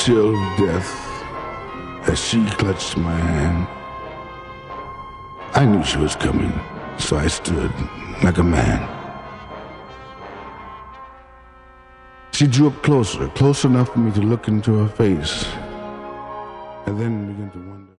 chill of death as she clutched my hand. I knew she was coming, so I stood like a man. She drew up closer enough for me to look into her face, and then began to wonder.